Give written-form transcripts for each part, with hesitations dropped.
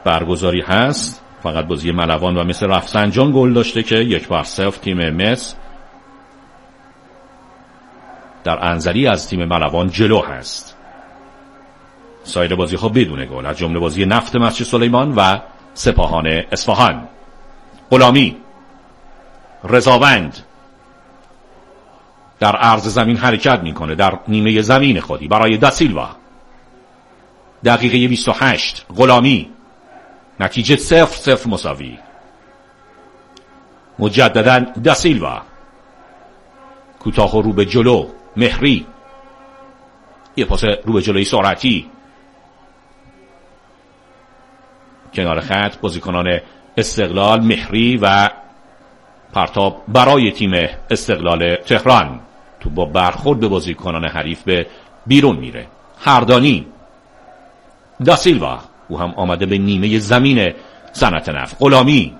برگزاری هست. فقط بازی ملوان و مثل رفسنجان گل داشته که 1-0 تیم مس در انزلی از تیم ملوان جلو هست. سایر بازی ها بدون گل، از جمله بازی نفت مسجد سلیمان و سپاهان اصفهان. غلامی، رضاوند در عرض زمین حرکت میکنه در نیمه زمین خودی برای داسیلوا. دقیقه 28 غلامی، نتیجه 0-0 مساوی. مجددا داسیلوا، کوتاه رو به جلو مهری، یه پاس رو به جلوی سرعتی کنار خط. بازیکنان استقلال مهری و پرتاب برای تیم استقلال تهران. تو با برخورد به بازیکنان حریف به بیرون میره. هردانی، داسیلوا، او هم آمده به نیمه زمین صنعت نفت. غلامی،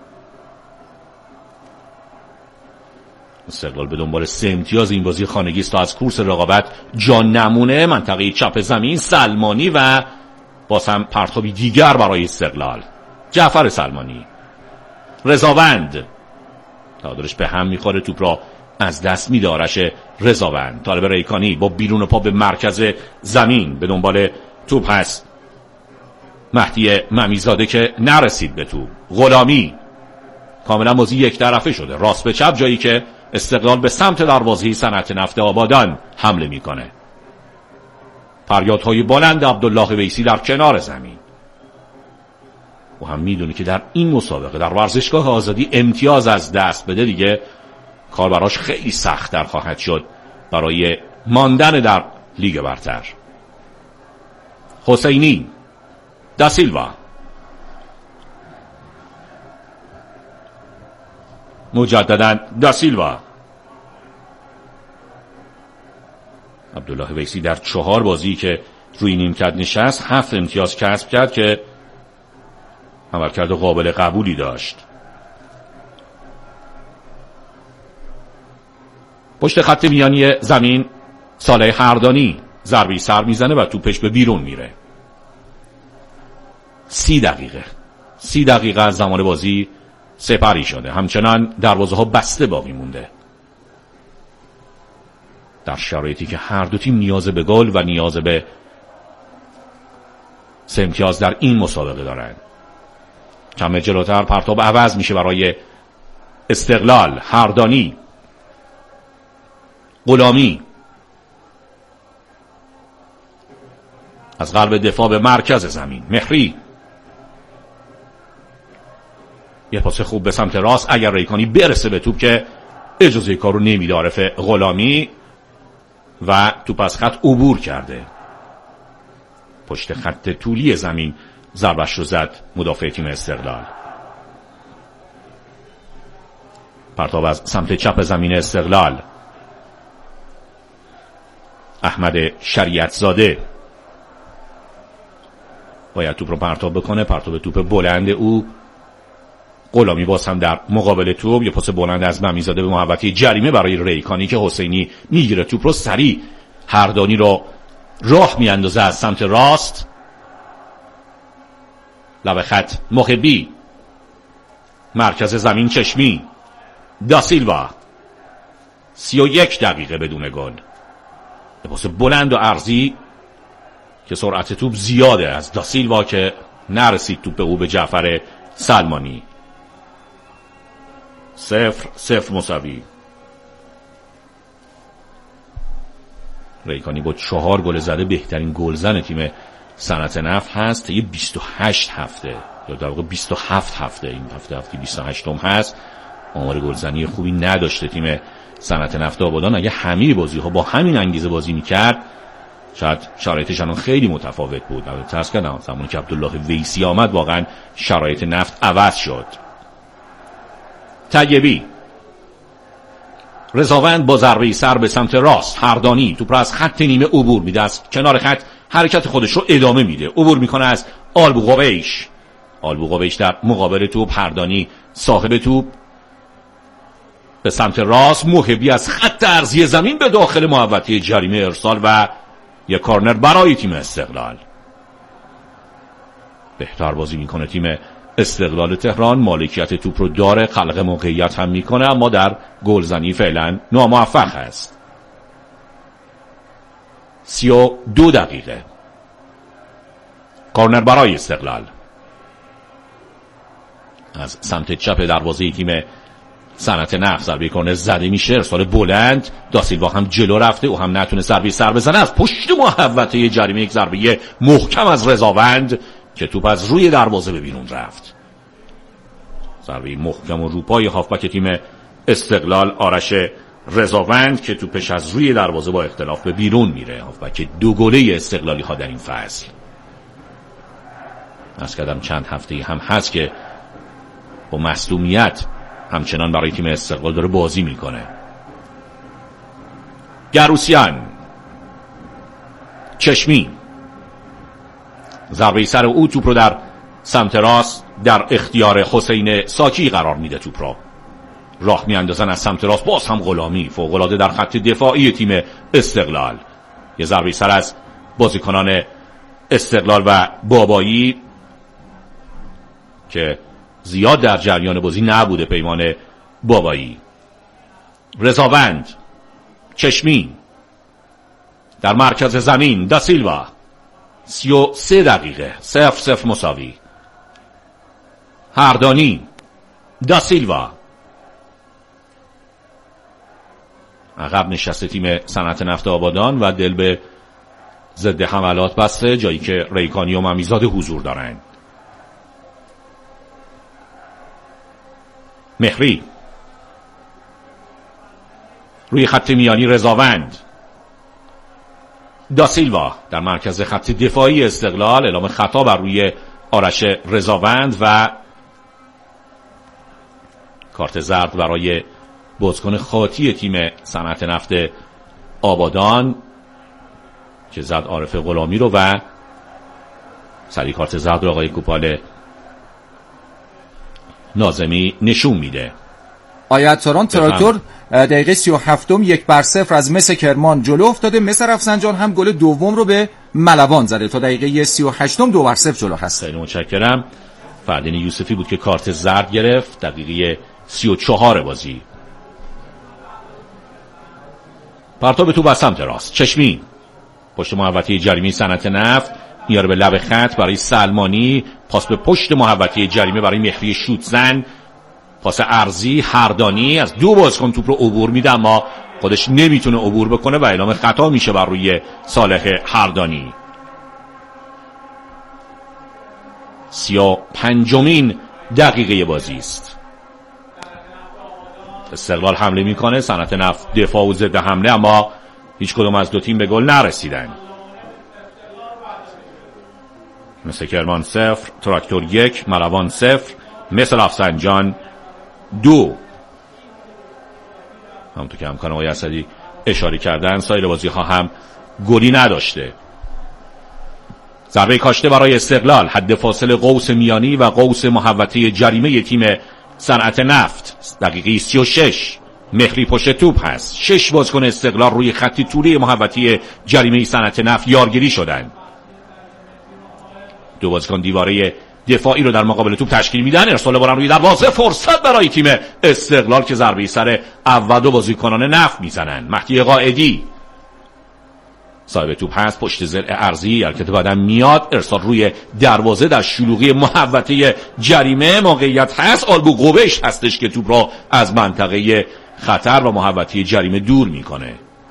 استقلال به دنبال 3 امتیاز این بازی خانگی است تا از کورس رقابت جان نمونه. منطقه چپ زمین سلمانی و باز هم پرتابی دیگر برای استقلال. جعفر سلمانی، رضاوند، تعادلش به هم میخوره، توپ را از دست میده آرش رضاوند. طالب ریکانی با بیرون پا به مرکز زمین به دنبال توپ هست. مهدی ممیزاده که نرسید به توپ. غلامی، کاملا بازی یک طرفه شده، راست به چپ، جایی که استقلال به سمت دروازه صنعت نفت آبادان حمله میکنه. فریادهای بلند عبدالله ویسی در کنار زمین. او هم میدونه که در این مسابقه در ورزشگاه آزادی امتیاز از دست بده دیگه کار براش خیلی سخت‌تر خواهد شد برای ماندن در لیگ برتر. حسینی، داسیلوا، مجددا داسیلوا. عبدالله ویسی در 4 بازی که روی نیمکت نشست 7 امتیاز کسب کرد که عملکرد قابل قبولی داشت. پشت خط میانی زمین صالح هردانی ضربی سر میزنه و توپش به بیرون میره. 30 دقیقه از زمان بازی سپری شده. همچنان دروازه ها بسته باقی مونده در شرایطی که هر دو تیم نیاز به گل و نیاز به 3 امتیاز در این مسابقه دارند. کم جلوتر پرتاب عوض میشه برای استقلال. هردانی، غلامی از قلب دفاع به مرکز زمین. مهری، یه پاس خوب به سمت راست، اگر ریکانی برسه به توپ که اجازه کارو نمیده عارف غلامی و توپ از خط عبور کرده. پشت خط طولی زمین ضربش رو زد مدافع تیم استقلال. پرتاب از سمت چپ زمین استقلال. احمد شریعت زاده باید توپ رو پرتاب بکنه. پرتاب توپ بلند او. غلامی باز هم در مقابل توپ. یه پاس بلند از ممیزاده به محوطه جریمه برای ریکانی که حسینی میگیره توپ رو، سریع هردانی رو راه میاندازه از سمت راست. لب خط محبی، مرکز زمین چشمی. داسیلوا، 31 دقیقه بدون گل. یه پاس بلند و عرضی که سرعت توپ زیاده از داسیلوا که نرسید توپ او به جعفر سلمانی. 0-0 مساوی. ریکانی با 4 گل زده بهترین گلزن تیم صنعت نفت هست. یه 28 هفته یا در واقع 27 هفته، این هفته 28 هست. آمار گلزنی خوبی نداشته تیم صنعت نفت آبادان. اگه همه بازی ها با همین انگیزه بازی میکرد شاید شرایطش الان خیلی متفاوت بود. البته ترس کردم زمانی که عبدالله ویسی آمد واقعا شرایط نفت عوض شد. طیبی، رضاوند با ضربه سر به سمت راست. هردانی توپ را از خط نیمه عبور میده، از کنار خط حرکت خودش رو ادامه میده، عبور میکنه از آلبوقویش. آلبوقویش در مقابل توپ. هردانی صاحب توپ به سمت راست. محبی از خط عرضی زمین به داخل محوطه جریمه ارسال و یک کارنر برای تیم استقلال. بهتر بازی میکنه تیم استقلال تهران، مالکیت توپ رو داره، خلق موقعیت هم میکنه، اما در گلزنی فعلا ناموفق است. 32 دقیقه. کورنر برای استقلال از سمت چپ دروازه تیم صنعت نفت. ضربه کورنر زده میشه، ارسال بلند، داسیلوا هم جلو رفته، او هم نتونه ضربه سر بزنه. از پشت محوطه جریمه یک ضربه محکم از رضاوند که توپ از روی دروازه به بیرون رفت. ضربه محکم و روپای هافبک تیم استقلال آرش رضاوند که توپش از روی دروازه با اختلاف به بیرون میره. هافبک دو گله استقلالی ها در این فصل. از کدام چند هفته هم هست که با مصدومیت همچنان برای تیم استقلال داره بازی میکنه. گروسیان، چشمی، ضربه سر او توپ رو در سمت راست در اختیار حسین ساکی قرار میده. توپ رو راه میاندازن از سمت راست، باز هم غلامی فوق‌العاده در خط دفاعی تیم استقلال. یه ضربه سر از بازیکنان استقلال و بابایی که زیاد در جریان بازی نبوده. پیمان بابایی، رضاوند، چشمی در مرکز زمین. داسیلوا، 33 دقیقه، 0-0 مساوی. هردانی، داسیلوا، عقب نشسته تیم صنعت نفت آبادان و دل به ضد حملات بسته، جایی که ریکانی و ممیزاده حضور دارند. مهری روی خط میانی. رضاوند، داسیلوا در مرکز خط دفاعی استقلال. اعلام خطا بر روی آرش رضاوند و کارت زرد برای بازیکن خاطی تیم صنعت نفت آبادان که زد عارف غلامی رو و سری کارت زرد رو آقای کوپال ناظمی نشون میده. آیت‌ساران تراکتور دقیقه 37 1-0 از مس کرمان جلو افتاده. مس رفسنجان هم گل دوم رو به ملوان زده، تا دقیقه 38 2-0 جلو هست. خیلی متشکرم. فردین یوسفی بود که کارت زرد گرفت دقیقه 34 بازی. پرتاب تو به سمت راست. چشمی پشت محوطه جریمه صنعت نفت میاره به لب خط برای سلمانی. پاس به پشت محوطه جریمه برای مهری شوتزن. پاس عرضی. هردانی از دو بازیکن توپ رو عبور میده اما خودش نمیتونه عبور بکنه و اعلام خطا میشه بر روی صالح هردانی. 35مین دقیقه بازی است. استقلال حمله میکنه، صنعت نفت دفاع و ضد حمله، اما هیچ کدوم از دو تیم به گل نرسیدن. مثل کرمان 0، تراکتور 1، ملوان 0، مثل رفسنجان 2. همونطور که همکارم آقای اسدی اشاره کردن سایر بازی ها هم گلی نداشته. ضربه کاشته برای استقلال، حد فاصل قوس میانی و قوس محوطه جریمه تیم صنعت نفت. دقیقه 36 مهری پشت توپ هست. 6 بازیکن استقلال روی خط طولی محوطه جریمه صنعت نفت یارگیری شدن. 2 بازیکن دیواره دفاعی رو در مقابل توپ تشکیل میدن. ارسال بارن روی دروازه، فرصت برای تیم استقلال که ضربه سر اول 2 بازیکنان نفت میزنن. مهدی قائدی صاحب توپ هست، پشت ضلع ارضی حرکت بعدم میاد، ارسال روی دروازه در شلوغی محوطه جریمه. موقعیت هست، آلبو قوبش هستش که توپ را از منطقه خطر و محوطه جریمه دور میکنه.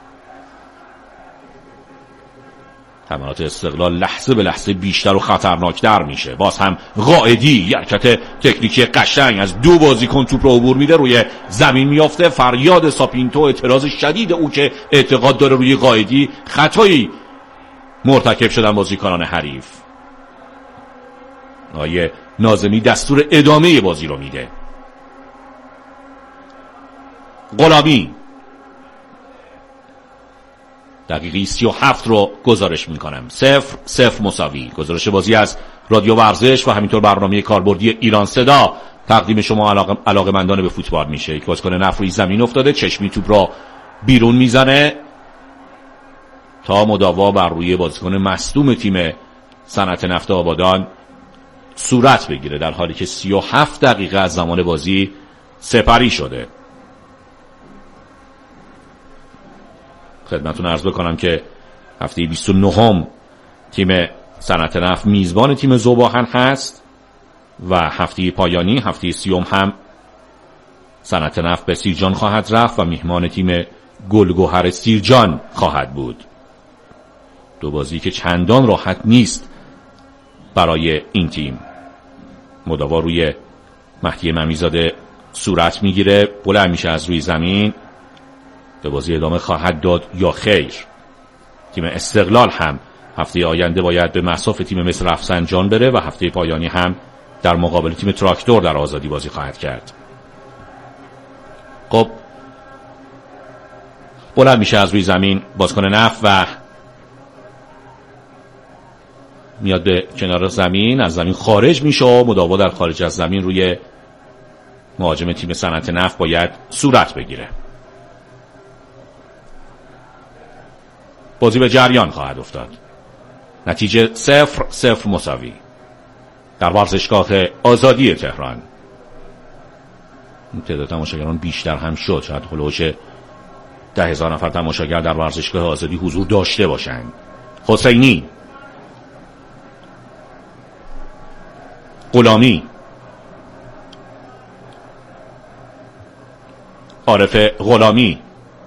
حملات استقلال لحظه به لحظه بیشتر و خطرناکتر میشه. باز هم قائدی حرکت تکنیکی قشنگ از 2 بازیکن توپ رو عبور میده، روی زمین میافته. فریاد ساپینتو، اعتراض شدید او که اعتقاد داره روی قائدی خطایی مرتکب شدن بازیکنان حریف. آقای ناظمی دستور ادامه بازی رو میده. غلامی دقیقه 37 رو گزارش میکنم. 0-0 مساوی. گزارش بازی از رادیو ورزش و همینطور برنامه کاربردی ایران صدا تقدیم شما علاقه‌مندان به فوتبال میشه. یک بازیکن نفت روی زمین افتاده، چشمی توپ را بیرون میزنه تا مداوا بر روی بازیکن مصدوم تیم صنعت نفت آبادان صورت بگیره، در حالی که 37 دقیقه از زمان بازی سپری شده. خدمتتون عرض بکنم که هفته 29 تیم صنعت نفت میزبان تیم ذوب‌آهن هست و هفته پایانی هفته 30 هم صنعت نفت به سیرجان خواهد رفت و میهمان تیم گلگهر سیرجان خواهد بود. دو بازی که چندان راحت نیست برای این تیم. مداوا روی مهدی ممیزاده صورت میگیره، بلند میشه از روی زمین. به بازی ادامه خواهد داد یا خیر؟ تیم استقلال هم هفته آینده باید به مصاف تیم مصر رفسنجان بره و هفته پایانی هم در مقابل تیم تراکتور در آزادی بازی خواهد کرد. خب بلند میشه از روی زمین بازیکن نفت و میاد به کنار زمین، از زمین خارج میشه و مداوا در خارج از زمین روی مهاجم تیم صنعت نفت باید صورت بگیره. بازی به جریان خواهد افتاد. نتیجه 0-0 مساوی در ورزشگاه آزادی تهران. تعداد تماشاگران بیشتر هم شد، شاید هلوش 10,000 نفر تماشاگر در ورزشگاه آزادی حضور داشته باشند. حسینی، غلامی، عارف غلامی،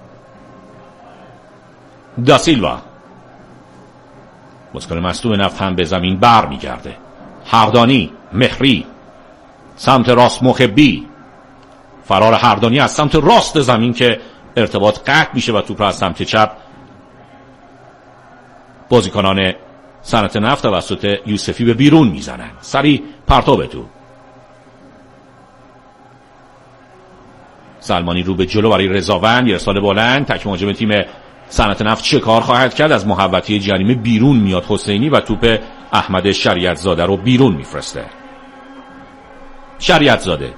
داسیلوا. بازیکن مصدوم نفت هم به زمین بر میگرده. حردانی، مهری، سمت راست محبی. فرار حردانی از سمت راست زمین که ارتباط قطع میشه و توپ را از سمت چپ بازیکنان صنعت نفت توسط یوسفی به بیرون میزنن. سری پرتاب تو. سلمانی رو به جلو برای رضاوند، یه ارسال بلند. تک مهاجم تیم صنعت نفت چه کار خواهد کرد؟ از محوطه جریمه بیرون میاد حسینی و توپ احمد شریعت زاده رو بیرون میفرسته. شریعت زاده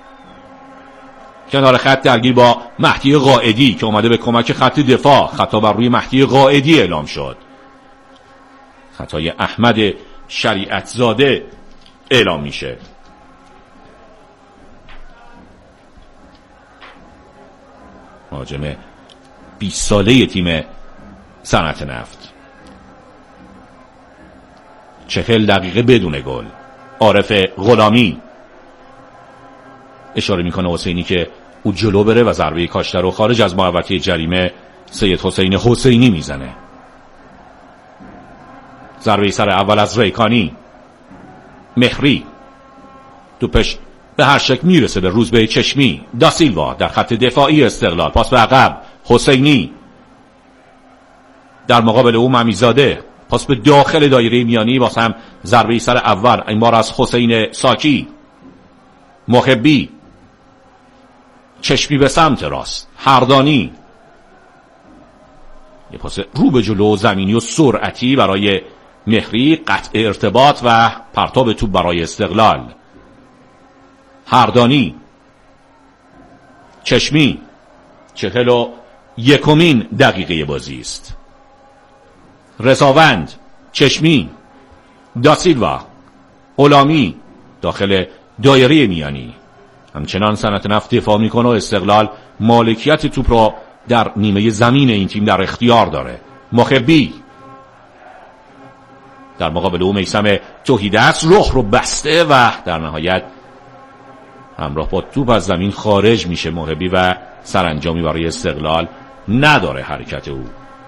کنار خط درگیر با مهدی قائدی که اومده به کمک خط دفاع. خطا بر روی مهدی قائدی اعلام شد. خطای احمد شریعت زاده اعلام میشه. مهاجم 20 ساله تیم صنعت نفت. 40 دقیقه بدون گل. عارف غلامی اشاره میکنه حسینی که او جلو بره و ضربه کاشته رو خارج از محوطه جریمه سید حسین حسینی میزنه. ضربه سر اول از ریکانی. مهری توپش به هر شکل میرسه به روزبه چشمی. داسیلوا در خط دفاعی استقلال، پاس به عقب. حسینی در مقابل او ممیزاده، پاس به داخل دایره میانی. باز هم ضربه سر اول این بار از حسین ساکی. محبی، چشمی به سمت راست. حردانی، یه پاس رو به جلو زمینی و سرعتی برای مهری. قطع ارتباط و پرتاب توپ برای استقلال. حردانی، چشمی. 41 دقیقه بازی است. رضاوند، چشمی، داسیلوا، غلامی داخل دایره میانی. همچنان صنعت نفت دفاع میکنه و استقلال مالکیت توپ را در نیمه زمین این تیم در اختیار داره. محبی در مقابل او میثم توحیدست رخ رو بسته و در نهایت همراه با توپ از زمین خارج میشه محبی و سرانجامی برای استقلال نداره حرکت او.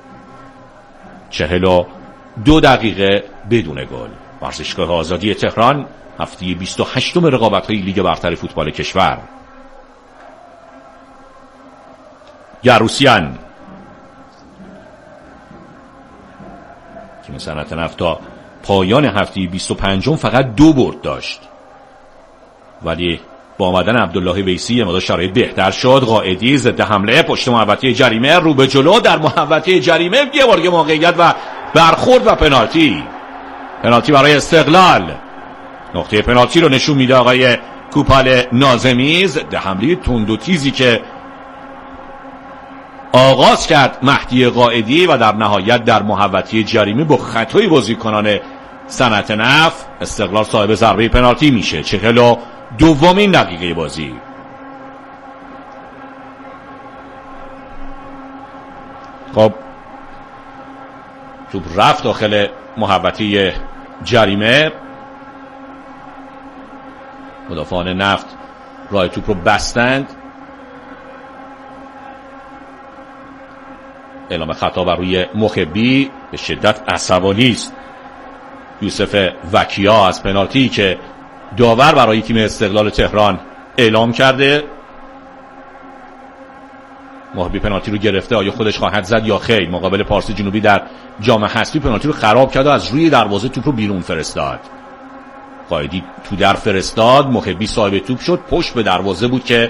42 دقیقه بدون گل. ورزشگاه آزادی تهران، هفته 28 رقابت‌های لیگ برتر فوتبال کشور. گروسیان تیم صنعت نفت تا پایان هفته 25 فقط 2 برد داشت، ولی با آمدن عبدالله ویسی مقدار شرایط بهتر شد. قائدی ضد حمله پشت محوطه جریمه، رو به جلو در محوطه جریمه، یه بار موقعیت و برخورد و پنالتی برای استقلال. نقطه پنالتی رو نشون میده آقای کوپال ناظمی. ضد حمله تند و تیزی که آغاز کرد مهدی قائدی و در نهایت در محوطه جریمه با خطای بازیکنان صنعت نفت استقلال صاحب ضربه پنالتی میشه. 42مین دقیقه بازی. خب توپ رفت داخل محوطه جریمه. مدافعان نفت راه توپ رو بستند. اعلام خطا بر روی محبی. به شدت عصبانی است یوسف وکیا از پنالتی که داور برای تیم استقلال تهران اعلام کرده. محبی پنالتی رو گرفته، آیا خودش خواهد زد یا خیر؟ مقابل پارس جنوبی در جام حذفی پنالتی رو خراب کرد و از روی دروازه توپ رو بیرون فرستاد. قائدی تو در فرستاد، محبی صاحب توپ شد، پشت به دروازه بود که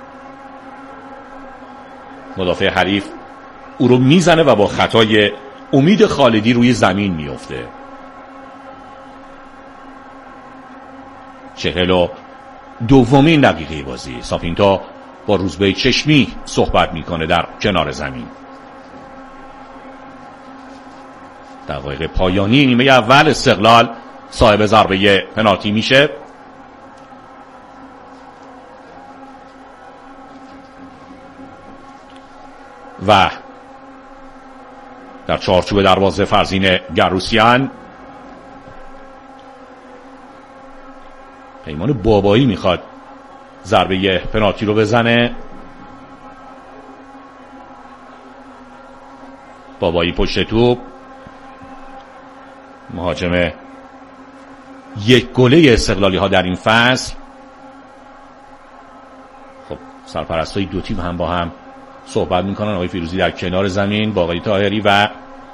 مدافع حریف او رو میزنه و با خطای امید خالدی روی زمین میفته. 42مین دقیقه بازی. ساپینتا با روزبه چشمی صحبت میکنه در کنار زمین. دقایق پایانی نیمه اول استقلال صاحب ضربه پنالتی میشه. و در چارچوب دروازه فرزین گروسیان پیمان بابایی میخواد ضربه پنالتی رو بزنه. بابایی پشت توپ، مهاجم یک گله استقلالی ها در این فصل. خب سرپرستای دو تیم هم با هم صحبت میکنن. آقای فیروزی در کنار زمین با آقای طاهری و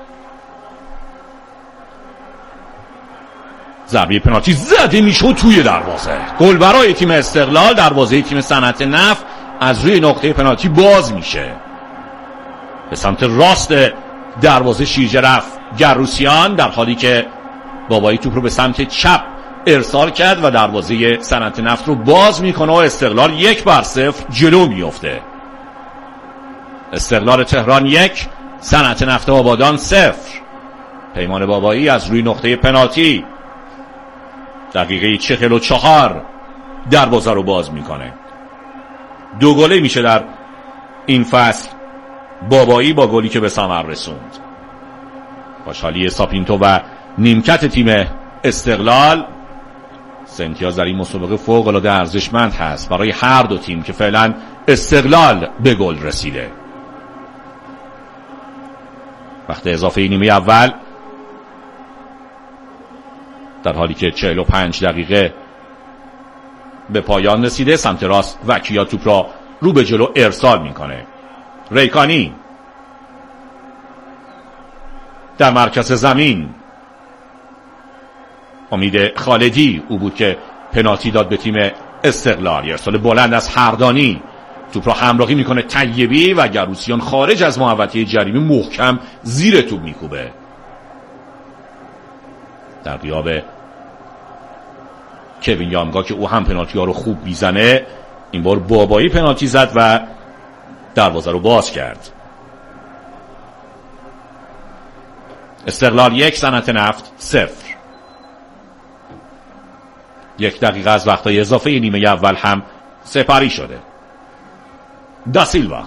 ضربه پنالتی زده میشه توی دروازه. گل برای تیم استقلال. دروازه تیم صنعت نفت از روی نقطه پنالتی باز میشه. به سمت راست دروازه شیرجه رفت گروسیان، در حالی که بابایی توپ رو به سمت چپ ارسال کرد و دروازه صنعت نفت رو باز میکنه و استقلال 1-0 جلو میفته. استقلال تهران 1 صنعت نفت آبادان 0. پیمان بابایی از روی نقطه پنالتی دقیقه 44 دروازه رو باز میکنه. 2 گله میشه در این فصل بابایی با گلی که به ثمر رسوند. خوشحالی ساپینتو و نیمکت تیم استقلال. 3 امتیاز در این مسابقه فوق العاده ارزشمند هست برای هر دو تیم که فعلا استقلال به گل رسیده. وقت اضافه نیمه اول در حالی که 45 دقیقه به پایان رسیده. سمت راست وکیا توپ را رو به جلو ارسال میکنه. ریکانی در مرکز زمین. امید خالدی او بود که پنالتی داد به تیم استقلال. ارسال بلند از هردانی. توپ را همراهی میکنه طیبی و گروسیان خارج از محوطه جریمه محکم زیر توپ میکوبه. در غیاب کوین یامگا که او هم پنالتی ها رو خوب میزنه، این بار بابایی پنالتی زد و دروازه رو باز کرد. استقلال 1 صنعت نفت 0. 1 دقیقه از وقتای اضافه نیمه اول هم سپری شده. داسیلوا،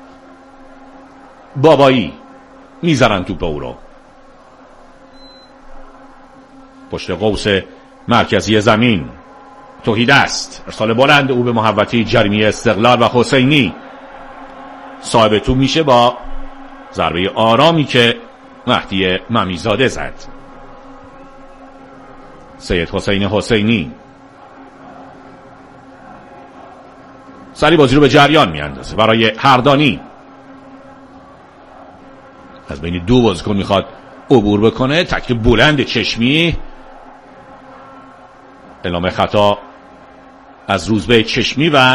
بابایی میزنن توپ او رو پشت قوس مرکزی زمین. توحید است. ارسال بلند او به محوطه جریمه استقلال و حسینی صاحب توپ میشه با ضربه آرامی که مهدی ممیزاده زد. سید حسین حسینی سری بازی رو به جریان میاندازه برای هردانی. از بین 2 بازیکن میخواد عبور بکنه. تکل بلند چشمی. اعلام خطا از روزبه چشمی و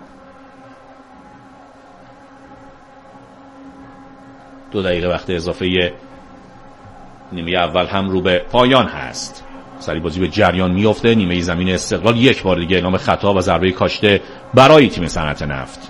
دو دقیقه وقت اضافه نیمه اول هم رو به پایان هست. سری بازی به جریان میفته. نیمه زمین استقلال 1 بار دیگه اعلام خطا و ضربه کاشته برای تیم صنعت نفت.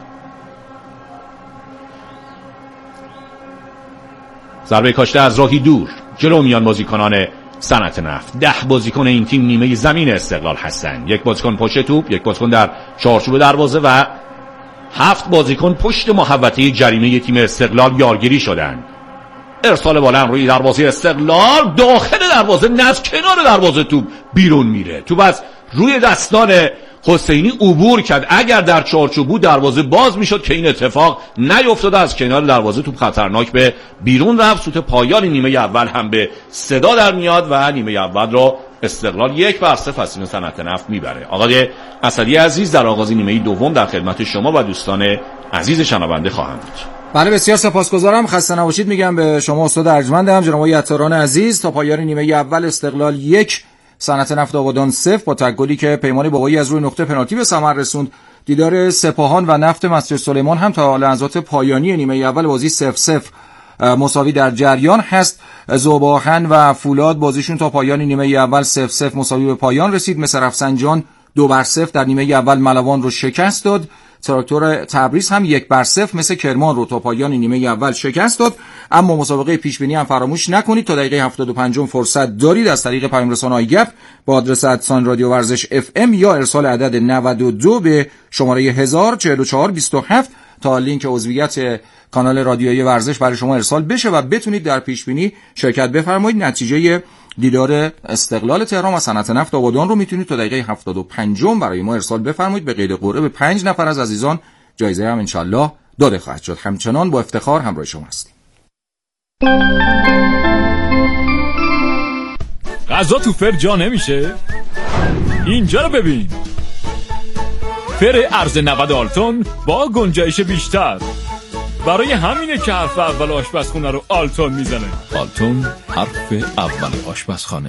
ضربه کاشته از راهی دور جلو میان بازیکنان صنعت نفت. 10 بازیکن این تیم نیمه زمین استقلال هستن. 1 بازیکن پشت توپ، 1 بازیکن در چارچوب دروازه و 7 بازیکن پشت محوطه جریمه تیم استقلال یارگیری شدن. ارسال بالن روی دروازه استقلال، داخل دروازه، نه از کنار دروازه توپ بیرون میره. توپ از روی دستان حسینی عبور کرد. اگر در چارچوب بود دروازه باز میشد که این اتفاق نیفتاد. از کنار دروازه توپ خطرناک به بیرون رفت. سوت پایان نیمه اول هم به صدا در میاد و نیمه اول را استقلال 1-0 از تیم صنعت نفت میبره. آقای اسدی عزیز در آغاز نیمه دوم در خدمت شما و دوستان عزیز شنونده خواهم بود. بله بسیار سپاسگزارم. خسته نباشید میگم به شما استاد ارجمندم، جناب آقای عطاران عزیز. تا پایان نیمه اول استقلال 1 صنعت نفت آبادان 0 با تک‌گلی که پیمان بابایی از روی نقطه پنالتی به ثمر رسوند. دیدار سپاهان و نفت مسجد سلیمان هم تا لحظات پایانی نیمه اول بازی 0-0 مساوی در جریان هست. ذوب‌آهن و فولاد بازیشون تا پایان نیمه اول 0-0 مساوی به پایان رسید. مس رفسنجان 2-0 در نیمه اول ملوان رو شکست داد. تراکتور تبریز هم 1-0 مثل کرمان رو تا پایان نیمه اول شکست داد. اما مسابقه پیش بینی هم فراموش نکنید، تا دقیقه 75 فرصت دارید از طریق پیام رسانه‌های گپ با آدرس ادسان رادیو ورزش FM یا ارسال عدد 92 به شماره 104427 تا لینک عضویت کانال رادیویی ورزش برای شما ارسال بشه و بتونید در پیش بینی شرکت بفرمایید. نتیجه دیدار استقلال تهران و صنعت نفت آبادان رو میتونید تا دقیقه 75 برای ما ارسال بفرمایید. به قید قرعه به 5 نفر از عزیزان جایزه هم انشالله داده خواهد شد. همچنان با افتخار همراه شما هستیم. غذا تو فر جا نمیشه؟ اینجا رو ببین. فر ارز 90 آلتون با گنجایش بیشتر. برای همینه که حرف اول آشپزخونه رو آلتون میزنه. آلتون حرف اول آشپزخانه.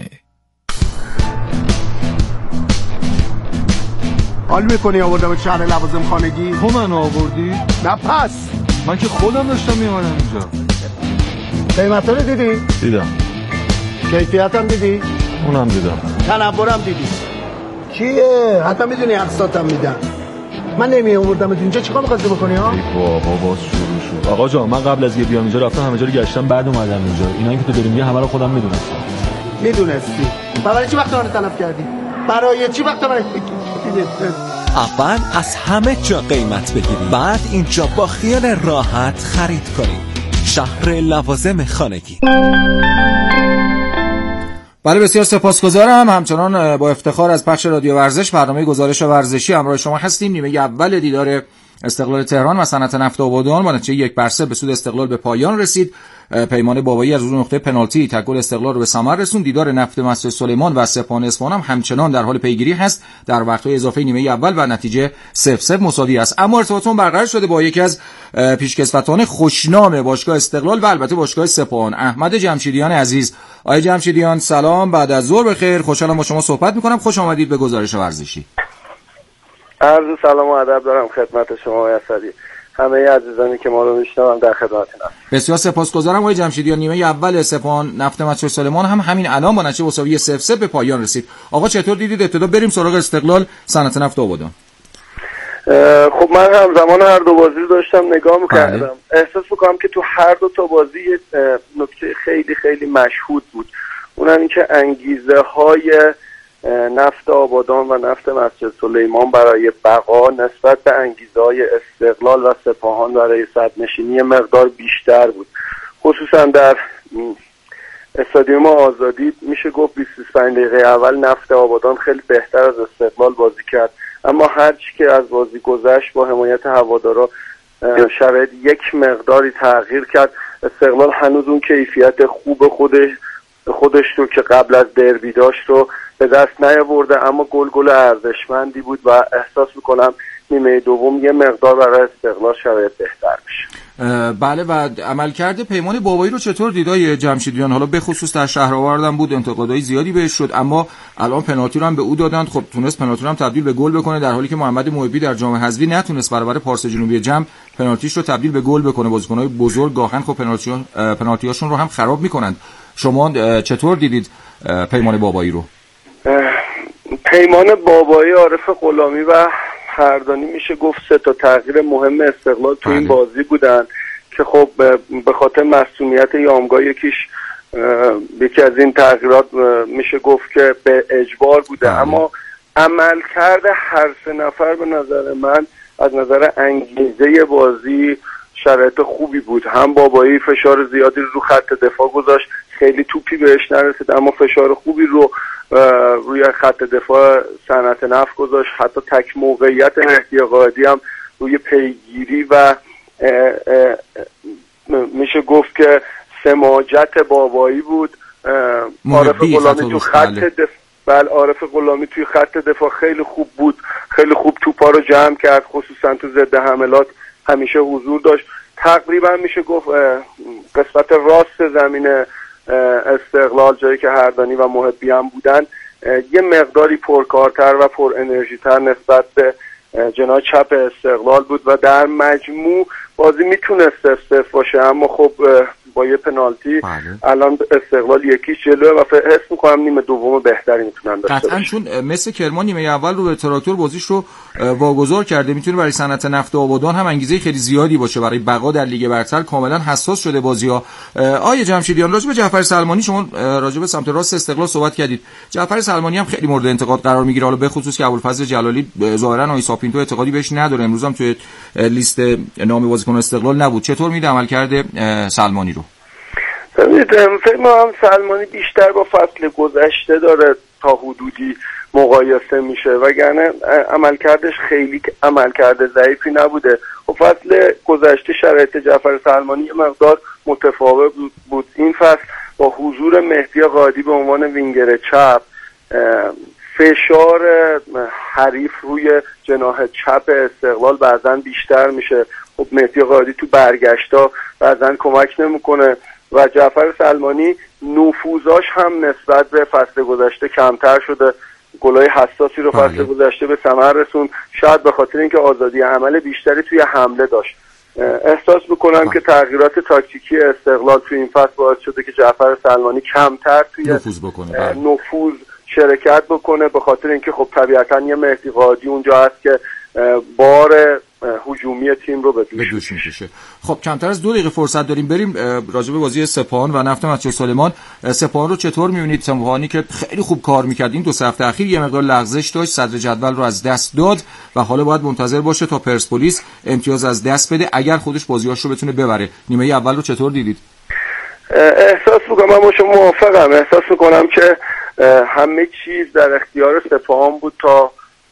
حال میکنی آوردم شهر لوازم خانگی؟ تو منو آوردی؟ نه پس من که خودم داشتم میامدم اینجا. قیمتا رو دیدی؟ دیدم. کیفیت هم دیدی؟ اونم دیدم. تنورم دیدی؟ کیه؟ حتی میدونی اقساطم میدن. من نمی آوردم اینجا چیکار می‌خواستی بکنی ها؟ ای بابا باز شروع شد. آقا جان من قبل از بیام اینجا رفتم همه جا رو گشتم بعد اومدم اینجا. اینایی که تو داری میگی همه رو خودم میدونستم. میدونستی؟ برای چی وقت من تلف کردی؟ برای چی وقت من اول از همه جا قیمت بگیرید، بعد اینجا با خیال راحت خرید کنید. شهر لوازم خانگی. بله بسیار سپاسگزارم. همچنان با افتخار از پخش رادیو ورزش برنامه گزارش ورزشی همراه شما هستیم. نیمه اول دیدار استقلال تهران و صنعت نفت آبادان با نتیجه 1-0 به سود استقلال به پایان رسید. پیمان بابایی از روی نقطه پنالتی تک گل استقلال رو به ثمر رسوند. دیدار نفت مسجد سلیمان و سپاهان اصفهان هم همچنان در حال پیگیری هست در وقت‌های اضافه نیمه اول و نتیجه 0-0 مساوی است. اما ارتباطمون برقرار شده با یکی از پیشکسوتان خوشنام باشگاه استقلال و البته باشگاه سپاهان، احمد جمشیدیان عزیز. آقای جمشیدیان سلام، بعد از ظهر بخیر. خوشحالم با شما صحبت می‌کنم. خوش آمدید به گزارش ورزشی. عرض سلام و ادب دارم خدمت شما آقای اسدی، همه عزیزانی که ما رو میشنون در خدمتتونم. بسیار سپاسگزارم آقای جمشیدیان. نیمه اول سپاهان نفت مسجد سلیمان هم همین الان با نتیجه مساوی 0-0 به پایان رسید. آقا چطور دیدید؟ ابتدا بریم سراغ استقلال صنعت نفت آبادان. خب من هم زمان هر دو بازی رو داشتم نگاه می‌کردم. احساس می‌کنم که تو هر دو تا بازی نکته خیلی خیلی مشهود بود. اونم این که انگیزه‌های نفت آبادان و نفت مسجد سلیمان برای بقا نسبت به انگیزه‌های استقلال و سپاهان برای صدرنشینی مقدار بیشتر بود. خصوصا در استادیوم آزادی میشه گفت 25 دقیقه اول نفت آبادان خیلی بهتر از استقلال بازی کرد، اما هرچی که از بازی گذشت با حمایت هوادارا شرایط یک مقداری تغییر کرد. استقلال هنوز اون کیفیت خوب خودش رو که قبل از دربی داشت رو به دست نیاورده، اما گل ارزشمندی بود و احساس میکنم نیمه دوم یه مقدار برای استقلال شرایط بهتر میشه. بله و عملکرد پیمان بابایی رو چطور دیدای جمشیدیان؟ حالا به خصوص در شهرآوردم بود، انتقادهای زیادی بهش شد، اما الان پنالتی رو هم به او دادند. خب تونست پنالتی رو هم تبدیل به گل بکنه، در حالی که محمد محبی در جام حذفی نتونست برابر پارس جنوبی جم پنالتیش رو تبدیل به گل بکنه. بازیکن‌های بزرگ گاهن خب پنالتی‌هاشون رو هم خراب میکنند. شما چطور دیدید پیمان بابایی رو؟ پیمان بابایی، عارف غلامی و هردانی میشه گفت سه تا تغییر مهم استقلال تو این بازی بودن که خب به خاطر مصونیت یامگاه یکیش یکی از این تغییرات میشه گفت که به اجبار بوده، اما عملکرد هر سه نفر به نظر من از نظر انگیزه بازی شرایط خوبی بود. هم بابایی فشار زیادی رو خط دفاع گذاشت، خیلی توپی بهش نرسید اما فشار خوبی رو روی خط دفاع صنعت نفت گذاشت. حتی تک موقعیت مهدی قائدی هم روی پیگیری و میشه گفت که سماجت بابایی بود. عارف غلامی تو خط دفاع عارف غلامی توی خط دفاع خیلی خوب بود، خیلی خوب توپا رو جمع کرد، خصوصا تو ضد حملات همیشه حضور داشت. تقریبا میشه گفت قسمت راست زمین استقلال، جایی که هردانی و محبی هم بودن، یه مقداری پرکارتر و پر انرژی‌تر نسبت به جناح چپ استقلال بود و در مجموع بازی میتونست 0-0 باشه، اما خب با یه پنالتی الان استقلال یکیش جلوه و حس میکنم نیمه دوم بهتری میتونن داشته قطعا، چون مثل کرمان نیمه اول رو به تراکتور بازیش رو واگذار کرده، میتونه برای صنعت نفت آبادان هم انگیزه خیلی زیادی باشه برای بقا در لیگ برتر. کاملا حساس شده بازی‌ها. آیه جمشیدیان، راجع به جعفر سلمانی شما راجع به سمت راست استقلال صحبت کردید. جعفر سلمانی هم خیلی مورد انتقاد قرار میگیره، حالا به خصوص که ابوالفضل جلالی ظاهرا آیسا پینتو اعتقادی بهش نداره، امروز هم توی لیست نام بازیکن استقلال نبود. چطور می‌دید عملکرد سلمانی رو؟ فکر می‌کنم سلمانی بیشتر با فصل گذشته داره تا حدودی مقایسه میشه، وگرنه عملکردش خیلی عملکرد ضعیفی نبوده. و فصل گذشته شرایط جعفر سلمانی یه مقدار متفاوت بود. این فصل با حضور مهدی قائدی به عنوان وینگر چپ، فشار حریف روی جناح چپ استقلال بعضا بیشتر میشه. خب مهدی قائدی تو برگشتا بعضا کمک نمیکنه و جعفر سلمانی نفوذاش هم نسبت به فصل گذشته کمتر شده. گلای حساسی رو فصل گذشته به ثمر رسوند، شاید به خاطر اینکه آزادی عمل بیشتری توی حمله داشت. احساس میکنم که تغییرات تاکتیکی استقلال توی این فصل باعث شده که جعفر سلمانی کمتر توی نفوذ شرکت بکنه، به خاطر اینکه خب طبیعتا یه مهدی قائدی اونجا هست که بار هجومی تیم رو به دوش میکشه. خب کمتر از 2 دقیقه فرصت داریم، بریم راجع به بازی سپاهان و نفت مسجد سلیمان. سپاهان رو چطور می‌بینید؟ سپاهانی که خیلی خوب کار می‌کرد این 2 هفته اخیر یه مقدار لغزش داشت، صدر جدول رو از دست داد و حالا باید منتظر باشه تا پرسپولیس امتیاز از دست بده اگر خودش بازیاش رو بتونه ببره. نیمه اول رو چطور دیدید؟ احساس می‌کنم من با شما موافقم. احساس می‌کنم که همه چیز در اختیار سپاهان بود تا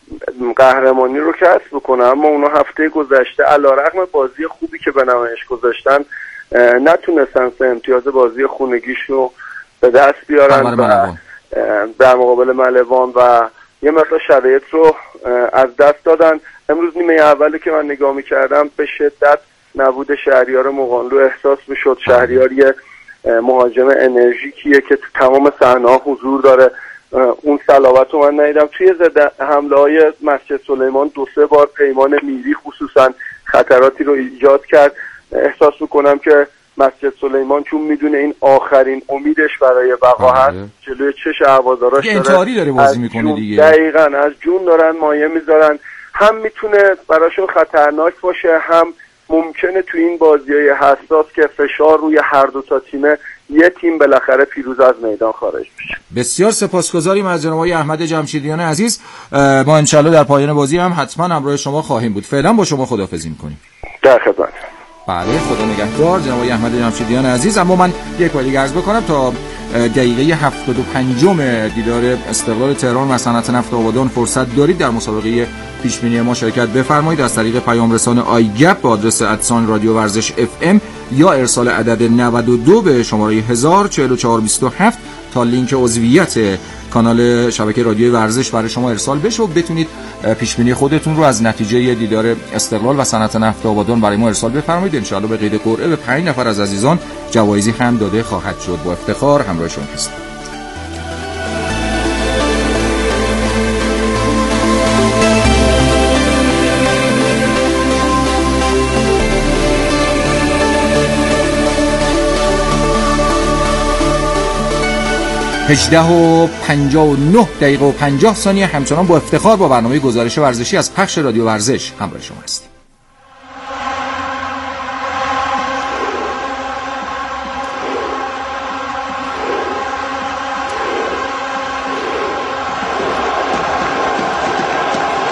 قهرمانی رو کسب بکنه، اما اونا هفته گذشته علیرغم بازی خوبی که به نمایش گذاشتن نتونستن 3 امتیاز بازی خونگیش رو به دست بیارن و در مقابل ملوان و یه مقدار شرایط رو از دست دادن. امروز نیمه اولی که من نگاه می‌کردم به شدت نبود شهریار مقانلو احساس می‌شد. شهریار یه مهاجم انرژیکیه که تو تمام صحنه‌ها حضور داره. اون صلابت رو من ندیدم. توی ضد حمله های مسجد سلیمان 2-3 بار پیمان میری خصوصا خطراتی رو ایجاد کرد. احساس میکنم که مسجد سلیمان چون میدونه این آخرین امیدش برای بقا هست، جلوی چش هواداراش داره بازی میکنه دیگه. دقیقاً از جون دارن مایه میذارن. هم میتونه براشون خطرناک باشه، هم ممکنه تو این بازی‌های حساس که فشار روی هر دو تا تیمه یه تیم بالاخره پیروز از میدان خارج بشه. بسیار سپاسگزاریم از جناب احمد جمشیدیان عزیز. ما انشالله در پایان بازی هم حتما همراه شما خواهیم بود. فعلا با شما خداحافظی می‌کنیم. در خدمت. بله، خدا نگهدار جناب احمد جمشیدیان عزیز. اما من یک بار دیگه عرض بکنم تا دقیقه 75 دیدار استقلال تهران و صنعت نفت آبادان فرصت دارید در مسابقه پیشبینی ما شرکت بفرمایید از طریق پیام رسان آیگپ با آدرس @رادیو ورزش FM یا ارسال عدد 92 به شماره 104427 تا لینک عضویت کانال شبکه رادیوی ورزش برای شما ارسال بشه و بتونید پیشبینی خودتون رو از نتیجه دیدار استقلال و صنعت نفت آبادان برای ما ارسال بفرمایید. ان شاءالله به قید قرعه به 5 نفر از عزیزان جوایزی هم داده خواهد شد. با افتخار همراه شما هستم. هجده و 59 دقیقه و 50 ثانیه همچنان با افتخار با برنامه گزارش ورزشی از پخش رادیو ورزش همراه شما هستیم.